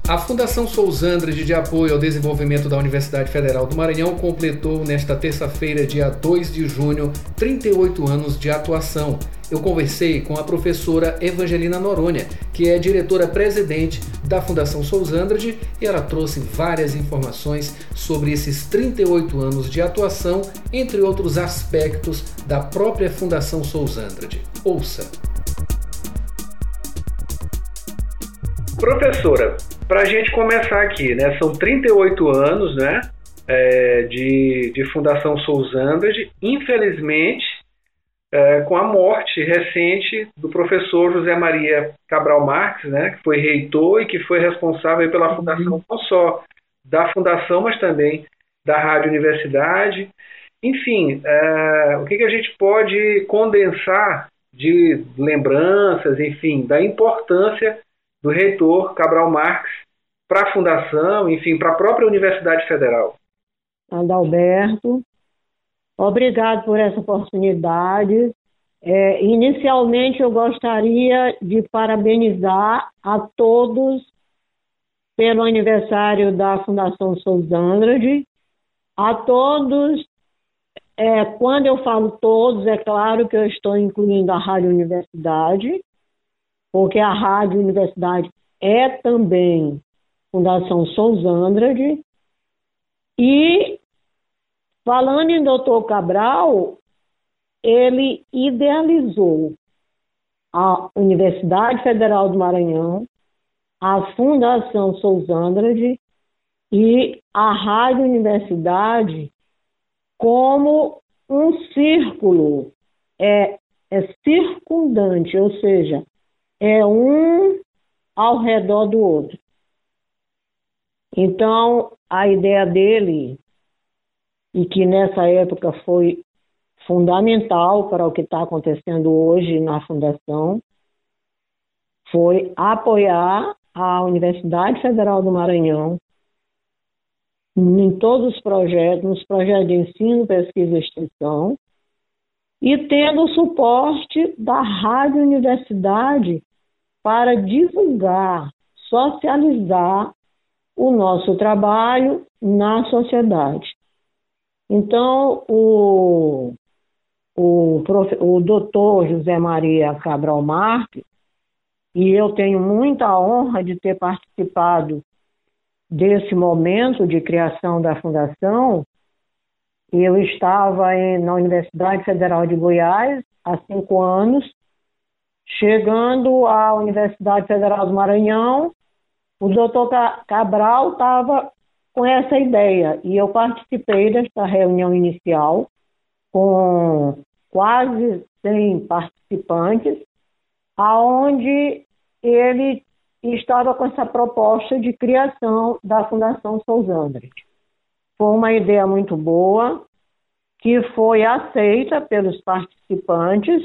A Fundação Sousandres de Apoio ao Desenvolvimento da Universidade Federal do Maranhão completou nesta terça-feira, dia 2 de junho, 38 anos de atuação. Eu conversei com a professora Evangelina Noronha, que é diretora-presidente da Fundação Sousandres, e ela trouxe várias informações sobre esses 38 anos de atuação, entre outros aspectos da própria Fundação Sousandres. Ouça! Professora, para a gente começar aqui, né, são 38 anos, né, de Fundação Sousandres, infelizmente, com a morte recente do professor José Maria Cabral Marques, né, que foi reitor e que foi responsável pela fundação, não só da fundação, mas também da Rádio Universidade. Enfim, o que a gente pode condensar de lembranças, enfim, da importância do reitor Cabral Marques para a Fundação, enfim, para a própria Universidade Federal. Adalberto, obrigado por essa oportunidade. Inicialmente, eu gostaria de parabenizar a todos pelo aniversário da Fundação Sousandres. A todos, quando eu falo todos, é claro que eu estou incluindo a Rádio Universidade, porque a Rádio Universidade é também Fundação Sousandres. E, falando em Dr. Cabral, ele idealizou a Universidade Federal do Maranhão, a Fundação Sousandres e a Rádio Universidade como um círculo, circundante, ou seja, é um ao redor do outro. Então, a ideia dele, e que nessa época foi fundamental para o que está acontecendo hoje na Fundação, foi apoiar a Universidade Federal do Maranhão em todos os projetos, nos projetos de ensino, pesquisa e extensão, e tendo o suporte da Rádio Universidade para divulgar, socializar o nosso trabalho na sociedade. Então, o doutor José Maria Cabral Marques, e eu tenho muita honra de ter participado desse momento de criação da Fundação. Eu estava na Universidade Federal de Goiás há 5 anos, chegando à Universidade Federal do Maranhão, o doutor Cabral estava com essa ideia, e eu participei desta reunião inicial com quase 100 participantes, aonde ele estava com essa proposta de criação da Fundação Sousandres. Foi uma ideia muito boa, que foi aceita pelos participantes,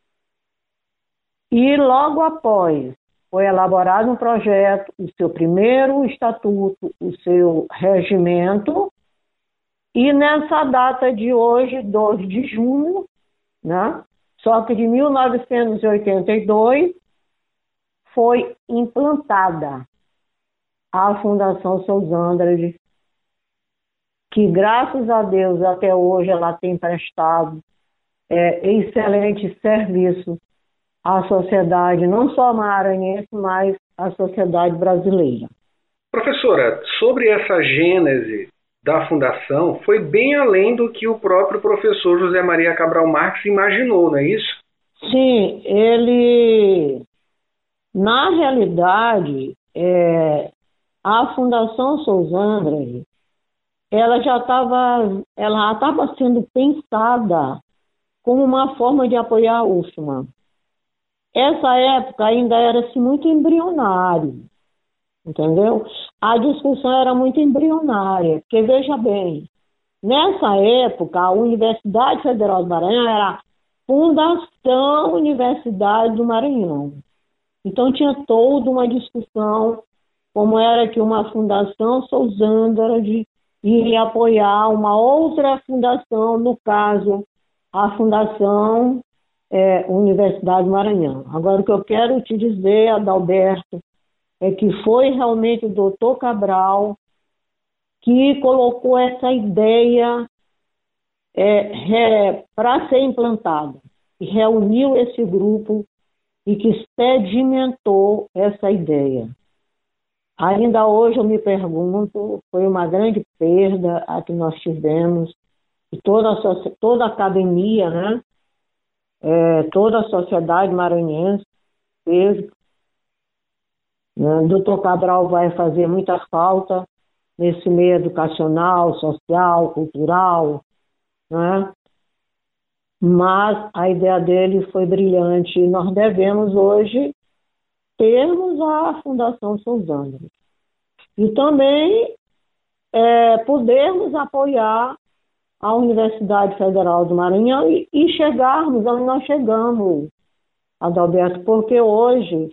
e logo após foi elaborado um projeto, o seu primeiro estatuto, o seu regimento, e nessa data de hoje, 2 de junho, né, só que de 1982, foi implantada a Fundação Sousandres, que graças a Deus até hoje ela tem prestado excelente serviço à sociedade, não só maranhense, mas à sociedade brasileira. Professora, sobre essa gênese da Fundação, foi bem além do que o próprio professor José Maria Cabral Marques imaginou, não é isso? Sim, ele, na realidade, a Fundação Sousandres, ela já estava sendo pensada como uma forma de apoiar a UFMA. Essa época ainda era-se muito embrionário, entendeu? A discussão era muito embrionária, porque veja bem, nessa época a Universidade Federal do Maranhão era Fundação Universidade do Maranhão. Então tinha toda uma discussão como era que uma Fundação Sousandres iria apoiar uma outra fundação, no caso, a Fundação Universidade do Maranhão. Agora, o que eu quero te dizer, Adalberto, é que foi realmente o doutor Cabral que colocou essa ideia para ser implantada, e reuniu esse grupo e que sedimentou essa ideia. Ainda hoje eu me pergunto, foi uma grande perda a que nós tivemos, e toda a academia, né? Toda a sociedade maranhense teve. O doutor Cabral vai fazer muita falta nesse meio educacional, social, cultural, né? Mas a ideia dele foi brilhante e nós devemos hoje termos a Fundação Sousângela. E também podermos apoiar a Universidade Federal do Maranhão e chegarmos onde nós chegamos, Adalberto, porque hoje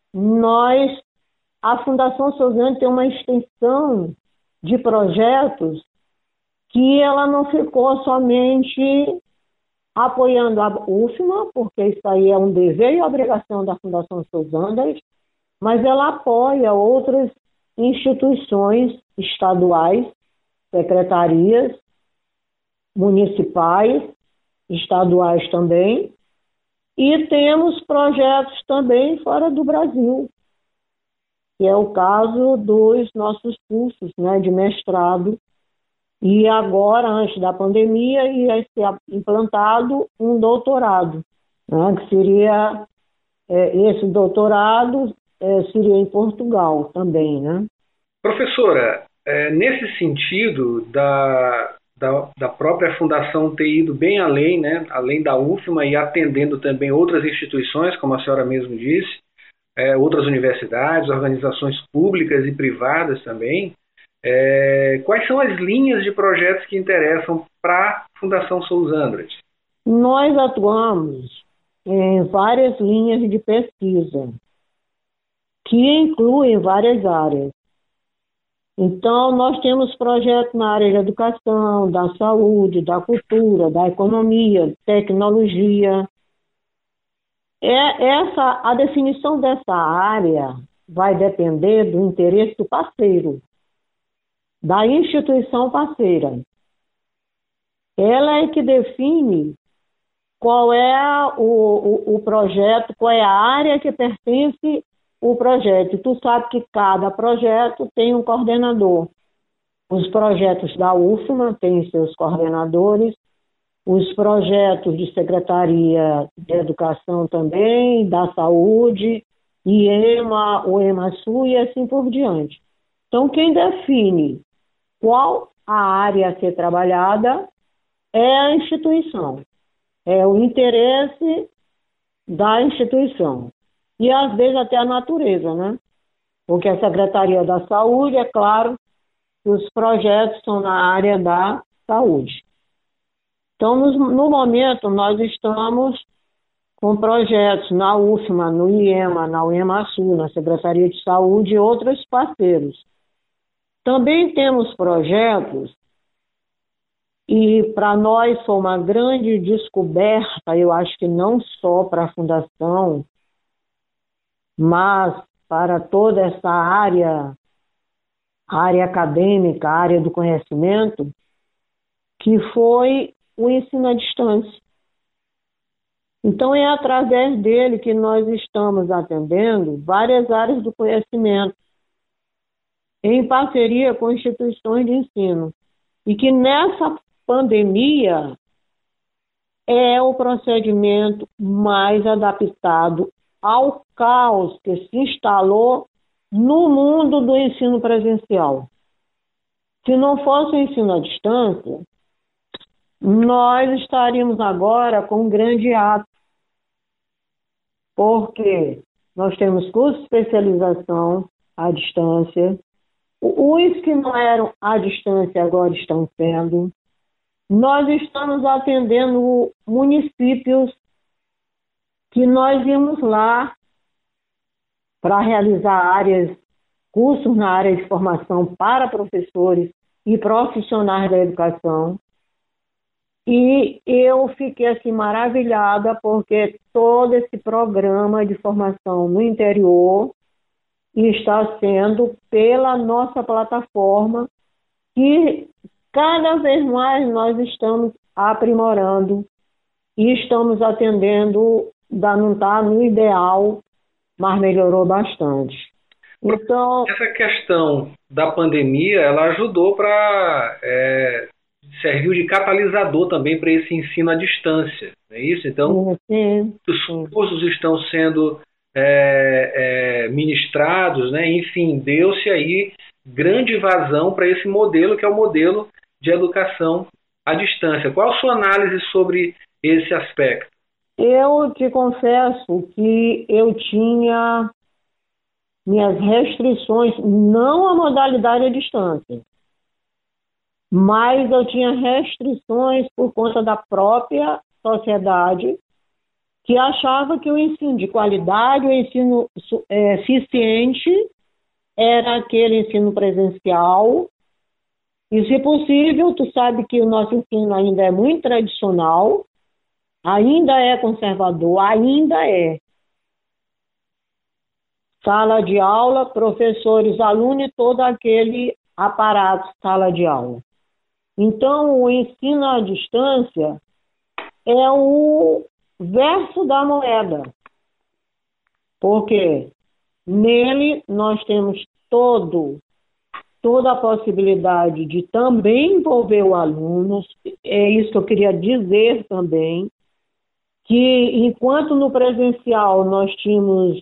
a Fundação Sousângela tem uma extensão de projetos que ela não ficou somente apoiando a UFMA, porque isso aí é um dever e obrigação da Fundação Sousângela, mas ela apoia outras instituições estaduais, secretarias municipais, estaduais também, e temos projetos também fora do Brasil, que é o caso dos nossos cursos, né, de mestrado. E agora, antes da pandemia, ia ser implantado um doutorado, né, que seria, esse doutorado seria em Portugal também, né? Professora, nesse sentido da própria fundação ter ido bem além, né, além da UFMA e atendendo também outras instituições, como a senhora mesmo disse, outras universidades, organizações públicas e privadas também, quais são as linhas de projetos que interessam para a Fundação Sousângela? Nós atuamos em várias linhas de pesquisa, que incluem várias áreas. Então, nós temos projetos na área da educação, da saúde, da cultura, da economia, tecnologia. A definição dessa área vai depender do interesse do parceiro, da instituição parceira. Ela é que define qual é o projeto, qual é a área que pertence o projeto. Tu sabe que cada projeto tem um coordenador. Os projetos da UFMA têm seus coordenadores, os projetos de Secretaria de Educação também, da Saúde, IEMA, o EMASU e assim por diante. Então, quem define qual a área a ser trabalhada é a instituição, é o interesse da instituição. E, às vezes, até a natureza, né? Porque a Secretaria da Saúde, é claro, que os projetos são na área da saúde. Então, no momento, nós estamos com projetos na UFMA, no IEMA, na UEMASU, na Secretaria de Saúde e outros parceiros. Também temos projetos, e para nós foi uma grande descoberta, eu acho que não só para a Fundação, mas para toda essa área acadêmica, área do conhecimento, que foi o ensino à distância. Então, é através dele que nós estamos atendendo várias áreas do conhecimento, em parceria com instituições de ensino. E que nessa pandemia é o procedimento mais adaptado ao caos que se instalou no mundo do ensino presencial. Se não fosse o ensino à distância, nós estaríamos agora com um grande ato, porque nós temos curso de especialização à distância, os que não eram à distância agora estão sendo. Nós estamos atendendo municípios que nós íamos lá para realizar cursos na área de formação para professores e profissionais da educação. E eu fiquei assim maravilhada porque todo esse programa de formação no interior está sendo pela nossa plataforma, que cada vez mais nós estamos aprimorando e estamos atendendo, não está no ideal, mas melhorou bastante. Então, essa questão da pandemia, ela ajudou para serviu de catalisador também para esse ensino à distância, não é isso? Então, os cursos estão sendo ministrados, né? Enfim, deu-se aí grande vazão para esse modelo, que é o modelo de educação à distância. Qual a sua análise sobre esse aspecto? Eu te confesso que eu tinha minhas restrições, não a modalidade à distância, mas eu tinha restrições por conta da própria sociedade, que achava que o ensino de qualidade, o ensino eficiente, era aquele ensino presencial. E, se possível, tu sabe que o nosso ensino ainda é muito tradicional, ainda é conservador, ainda é. Sala de aula, professores, alunos e todo aquele aparato, sala de aula. Então, o ensino à distância é o verso da moeda, porque nele nós temos toda a possibilidade de também envolver o aluno. É isso que eu queria dizer também, que enquanto no presencial nós tínhamos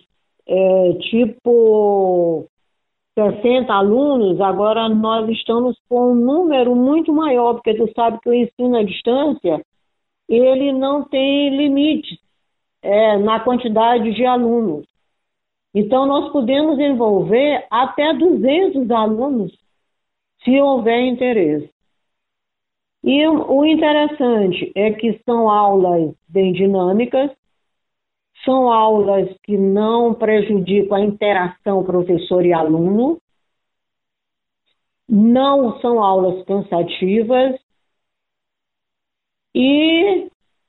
tipo 60 alunos, agora nós estamos com um número muito maior, porque tu sabe que o ensino à distância, ele não tem limite na quantidade de alunos. Então, nós podemos envolver até 200 alunos, se houver interesse. E o interessante é que são aulas bem dinâmicas, são aulas que não prejudicam a interação professor e aluno, não são aulas cansativas e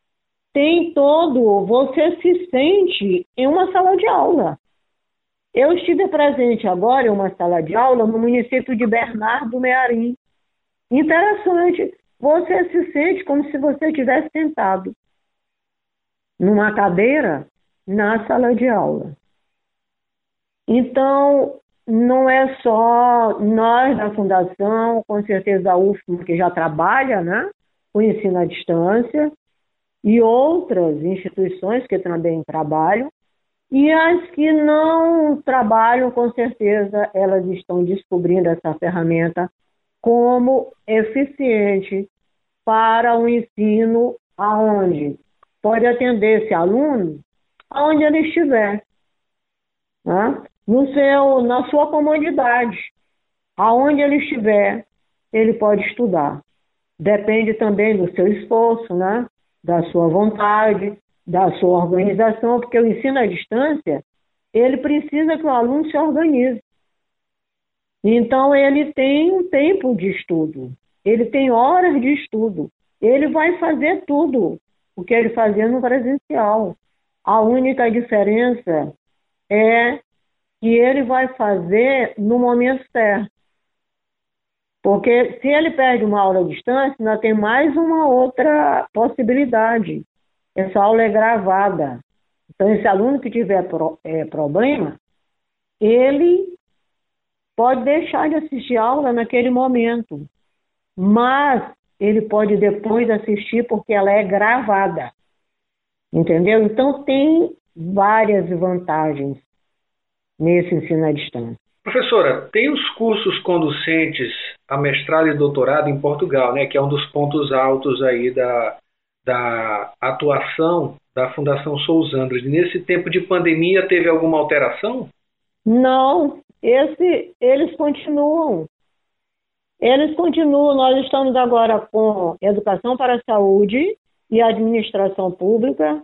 você se sente em uma sala de aula. Eu estive presente agora em uma sala de aula no município de Bernardo Mearim. Interessante, você se sente como se você estivesse sentado numa cadeira na sala de aula. Então, não é só nós da Fundação, com certeza a UFM, que já trabalha, né, com ensino à distância, e outras instituições que também trabalham, e as que não trabalham, com certeza, elas estão descobrindo essa ferramenta como eficiente para o ensino aonde pode atender esse aluno aonde ele estiver, né? Na sua comodidade, aonde ele estiver, ele pode estudar. Depende também do seu esforço, né? Da sua vontade, da sua organização, porque o ensino à distância, ele precisa que o aluno se organize. Então, ele tem um tempo de estudo, ele tem horas de estudo, ele vai fazer tudo o que ele fazia no presencial. A única diferença é que ele vai fazer no momento certo. Porque se ele perde uma aula à distância, ainda tem mais uma outra possibilidade. Essa aula é gravada. Então, esse aluno que tiver problema, ele pode deixar de assistir a aula naquele momento. Mas ele pode depois assistir porque ela é gravada. Entendeu? Então, tem várias vantagens nesse ensino à distância. Professora, tem os cursos conducentes a mestrado e doutorado em Portugal, né, que é um dos pontos altos aí da atuação da Fundação Sousandrade. Nesse tempo de pandemia, teve alguma alteração? Não, eles continuam. Eles continuam. Nós estamos agora com Educação para a Saúde e Administração Pública,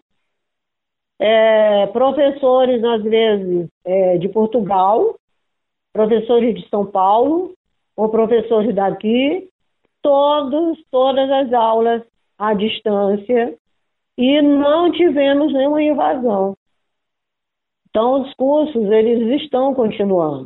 professores, às vezes, de Portugal, professores de São Paulo, ou professores daqui, todas as aulas à distância, e não tivemos nenhuma invasão. Então, os cursos, eles estão continuando.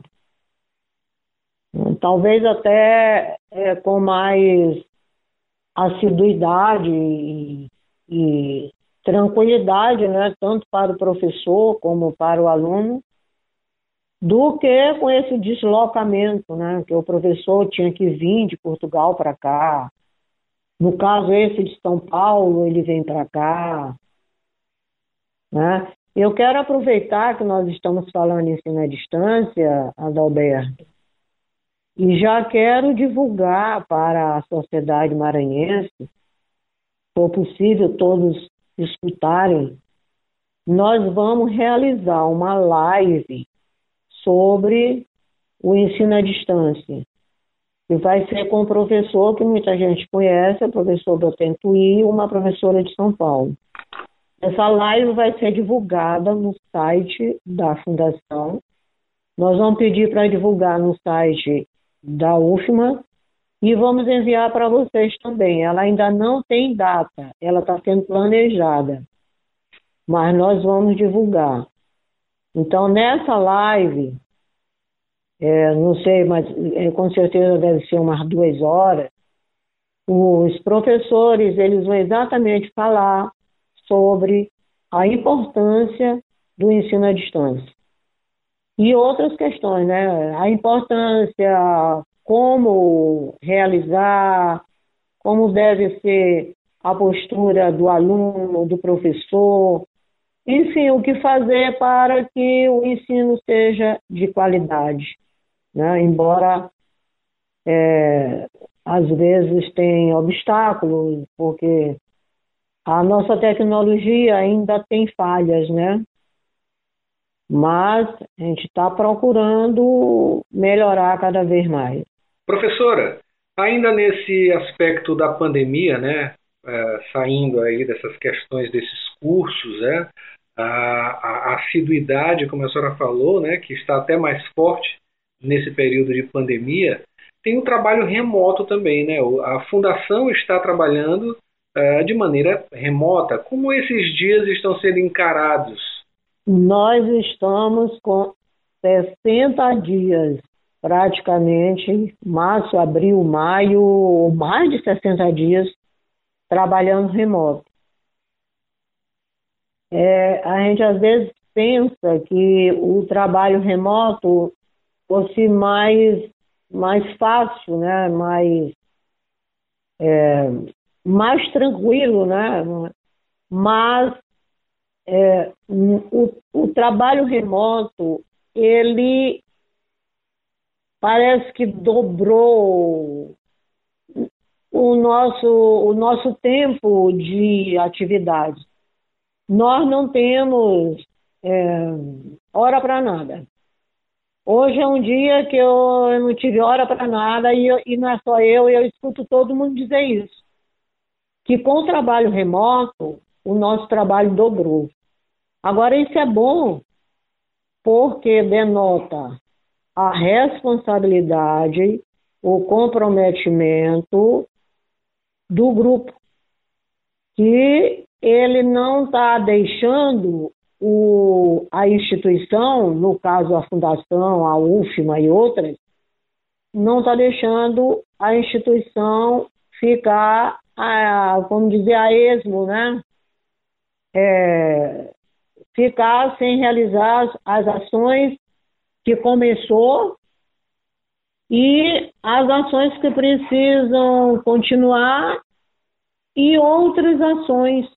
Talvez até com mais assiduidade e tranquilidade, né, tanto para o professor como para o aluno, do que com esse deslocamento, né, que o professor tinha que vir de Portugal para cá. No caso esse de São Paulo, ele vem para cá, né? Eu quero aproveitar que nós estamos falando em ensino à distância, Adalberto, e já quero divulgar para a sociedade maranhense, se for possível todos escutarem, nós vamos realizar uma live sobre o ensino à distância. E vai ser com um professor que muita gente conhece, o professor Botentuí, uma professora de São Paulo. Essa live vai ser divulgada no site da Fundação. Nós vamos pedir para divulgar no site da UFMA e vamos enviar para vocês também. Ela ainda não tem data, ela está sendo planejada, mas nós vamos divulgar. Então, nessa live, não sei, mas com certeza deve ser umas 2 horas, os professores eles vão exatamente falar sobre a importância do ensino à distância. E outras questões, né? A importância, como realizar, como deve ser a postura do aluno, do professor, enfim, o que fazer para que o ensino seja de qualidade, né? Embora às vezes tenha obstáculos, porque a nossa tecnologia ainda tem falhas, né? Mas a gente está procurando melhorar cada vez mais. Professora, ainda nesse aspecto da pandemia, né, saindo aí dessas questões desses cursos, né, a assiduidade, como a senhora falou, né, que está até mais forte nesse período de pandemia, tem o trabalho remoto também, né? A Fundação está trabalhando de maneira remota. Como esses dias estão sendo encarados? Nós estamos com 60 dias, praticamente, março, abril, maio, mais de 60 dias, trabalhando remoto. A gente às vezes pensa que o trabalho remoto fosse mais fácil, né? Mais tranquilo, né? Mas o trabalho remoto, ele parece que dobrou o nosso tempo de atividade. Nós não temos hora para nada. Hoje é um dia que eu não tive hora para nada e não é só eu escuto todo mundo dizer isso. Que com o trabalho remoto, o nosso trabalho dobrou. Agora, isso é bom porque denota a responsabilidade, o comprometimento do grupo, que ele não está deixando a instituição, no caso a Fundação, a UFMA e outras, não está deixando a instituição ficar, vamos dizer, a esmo, né? Ficar sem realizar as ações que começou e as ações que precisam continuar e outras ações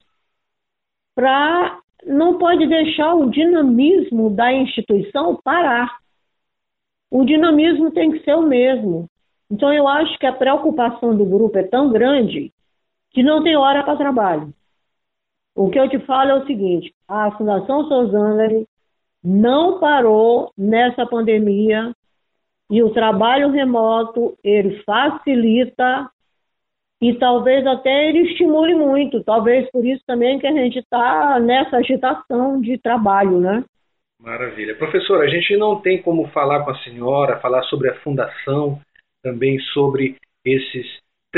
não pode deixar o dinamismo da instituição parar. O dinamismo tem que ser o mesmo. Então eu acho que a preocupação do grupo é tão grande que não tem hora para trabalho. O que eu te falo é o seguinte: a Fundação Sozandari não parou nessa pandemia e o trabalho remoto, ele facilita e talvez até ele estimule muito. Talvez por isso também que a gente está nessa agitação de trabalho, né? Maravilha. Professora, a gente não tem como falar com a senhora, falar sobre a Fundação, também sobre esses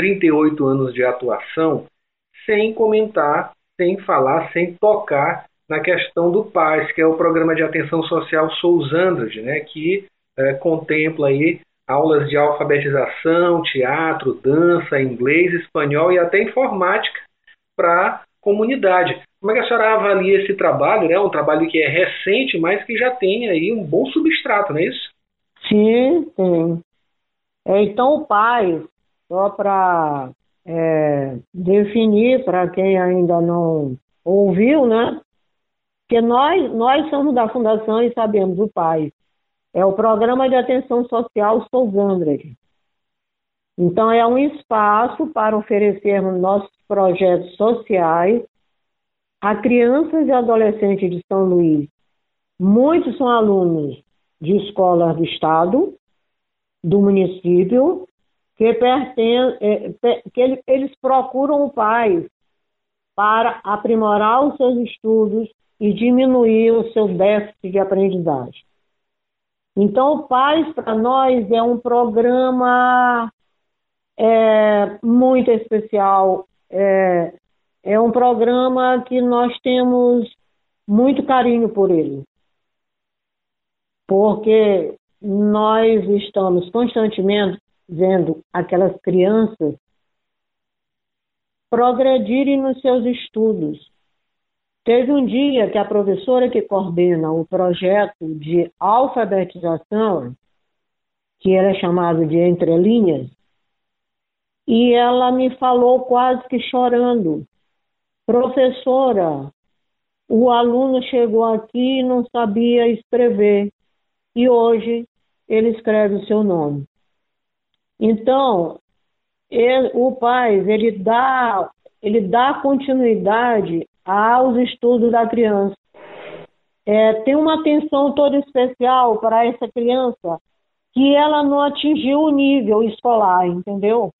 38 anos de atuação, sem comentar, sem falar, sem tocar na questão do PAS, que é o Programa de Atenção Social Sous Andrade, né, que contempla aí aulas de alfabetização, teatro, dança, inglês, espanhol e até informática para a comunidade. Como é que a senhora avalia esse trabalho, né? Um trabalho que é recente, mas que já tem aí um bom substrato, não é isso? Sim, sim. Então, o PAS, só para definir para quem ainda não ouviu, né? Porque nós somos da Fundação e sabemos o PAS. É o Programa de Atenção Social Sous Andrade. Então, é um espaço para oferecermos nossos projetos sociais a crianças e adolescentes de São Luís. Muitos são alunos de escolas do Estado, do município, que eles procuram o PAS para aprimorar os seus estudos e diminuir o seu déficit de aprendizagem. Então, o PAS, para nós, é um programa muito especial. É um programa que nós temos muito carinho por ele, porque nós estamos constantemente vendo aquelas crianças progredirem nos seus estudos. Teve um dia que a professora que coordena o projeto de alfabetização, que era chamado de Entre Linhas, e ela me falou quase que chorando: professora, o aluno chegou aqui e não sabia escrever, e hoje ele escreve o seu nome. Então, o PAS, ele dá continuidade aos estudos da criança. Tem uma atenção toda especial para essa criança que ela não atingiu o nível escolar, entendeu?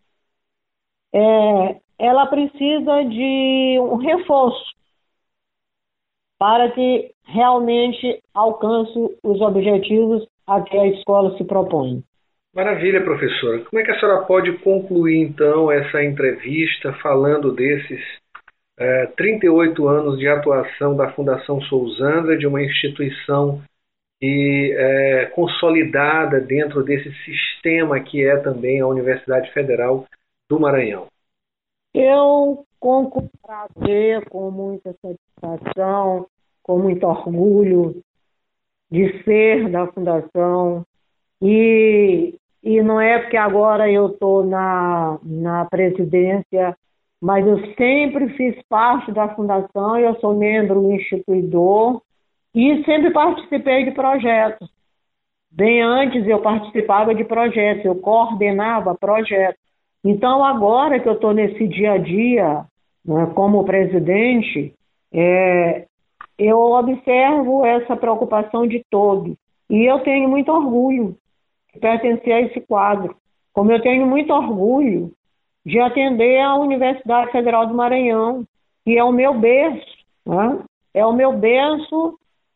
Ela precisa de um reforço para que realmente alcance os objetivos a que a escola se propõe. Maravilha, professora. Como é que a senhora pode concluir, então, essa entrevista falando desses 38 anos de atuação da Fundação Sous Andrade, de uma instituição consolidada dentro desse sistema que é também a Universidade Federal do Maranhão? Eu, com prazer, com muita satisfação, com muito orgulho de ser da Fundação, e não é porque agora eu estou na presidência, mas eu sempre fiz parte da Fundação, eu sou membro instituidor e sempre participei de projetos. Bem antes eu participava de projetos, eu coordenava projetos. Então agora que eu estou nesse dia a dia, né, como presidente, eu observo essa preocupação de todos. E eu tenho muito orgulho de pertencer a esse quadro. Como eu tenho muito orgulho de atender a Universidade Federal do Maranhão, que é o meu berço, né? É o meu berço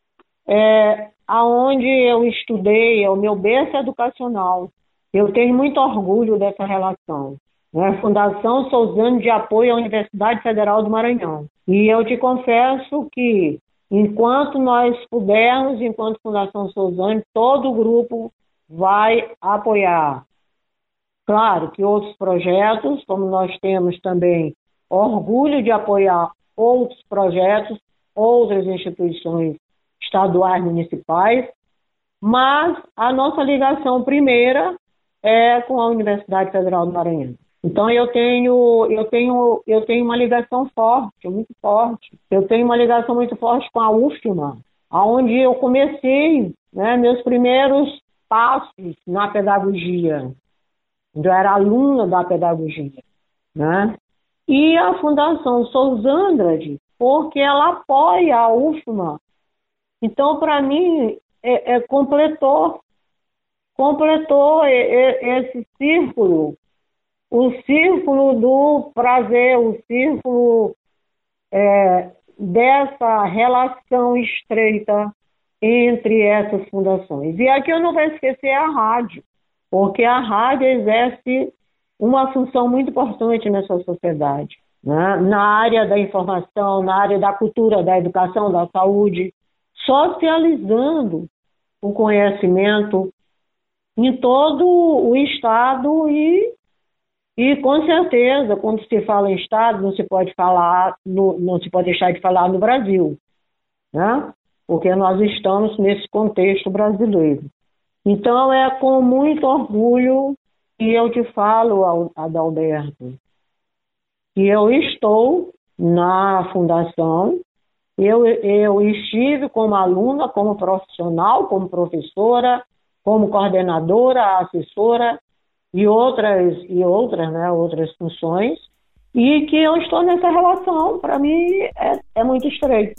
aonde eu estudei, é o meu berço educacional. Eu tenho muito orgulho dessa relação, né? Fundação Sous Andrade de apoio à Universidade Federal do Maranhão. E eu te confesso que, enquanto nós pudermos, enquanto Fundação Sous Andrade, todo o grupo vai apoiar. Claro que outros projetos, como nós temos também orgulho de apoiar outros projetos, outras instituições estaduais, municipais, mas a nossa ligação primeira é com a Universidade Federal do Maranhão. Então eu tenho uma ligação forte, muito forte. Eu tenho uma ligação muito forte com a UFMA, onde eu comecei, né, meus primeiros passos na pedagogia. Eu era aluna da pedagogia, né? E a Fundação Sous Andrade, porque ela apoia a UFMA. Então, para mim, completou esse círculo, o círculo do prazer, o círculo dessa relação estreita entre essas fundações. E aqui eu não vou esquecer a rádio, porque a rádio exerce uma função muito importante nessa sociedade, né, na área da informação, na área da cultura, da educação, da saúde, socializando o conhecimento em todo o Estado e com certeza, quando se fala em Estado, não se pode deixar de falar no Brasil, né? Porque nós estamos nesse contexto brasileiro. Então, é com muito orgulho que eu te falo, Adalberto, que eu estou na Fundação, eu estive como aluna, como profissional, como professora, como coordenadora, assessora e outras funções, e que eu estou nessa relação. Para mim é muito estreito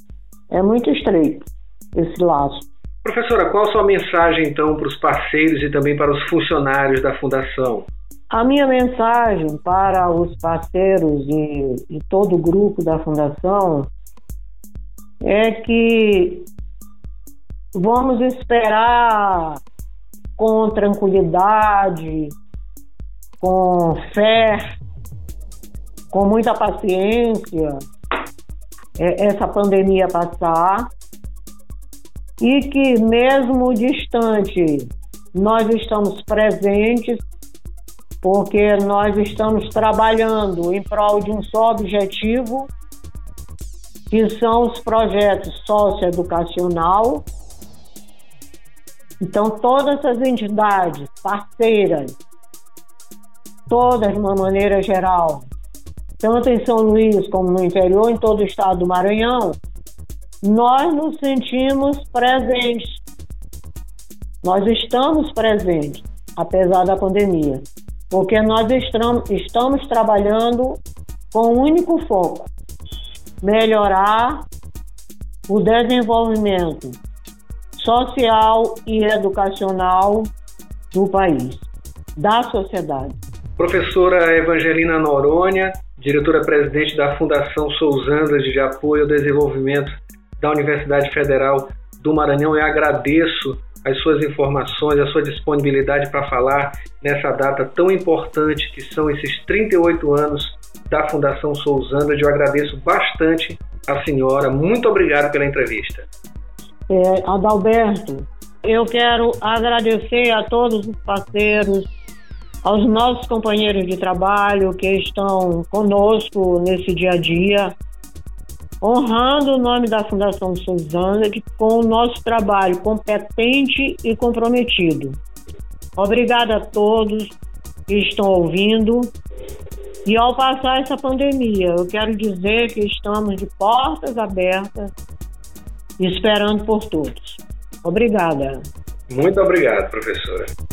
esse laço. Professora, qual a sua mensagem então para os parceiros e também para os funcionários da Fundação? A minha mensagem para os parceiros e todo o grupo da Fundação é que vamos esperar com tranquilidade, com fé, com muita paciência, essa pandemia passar, e que mesmo distante nós estamos presentes, porque nós estamos trabalhando em prol de um só objetivo, que são os projetos socioeducacional. Então, todas essas entidades parceiras, todas de uma maneira geral, tanto em São Luís como no interior, em todo o estado do Maranhão, nós nos sentimos presentes. Nós estamos presentes, apesar da pandemia, porque nós estamos trabalhando com um único foco: melhorar o desenvolvimento social e educacional do país, da sociedade. Professora Evangelina Noronha, diretora-presidente da Fundação Souzângela de Apoio ao Desenvolvimento da Universidade Federal do Maranhão, eu agradeço as suas informações, a sua disponibilidade para falar nessa data tão importante que são esses 38 anos da Fundação Souzângela. Eu agradeço bastante a senhora. Muito obrigado pela entrevista. Adalberto, eu quero agradecer a todos os parceiros, aos nossos companheiros de trabalho que estão conosco nesse dia a dia, honrando o nome da Fundação Souzângela com o nosso trabalho competente e comprometido. Obrigada a todos que estão ouvindo. E ao passar essa pandemia, eu quero dizer que estamos de portas abertas, esperando por todos. Obrigada. Muito obrigado, professora.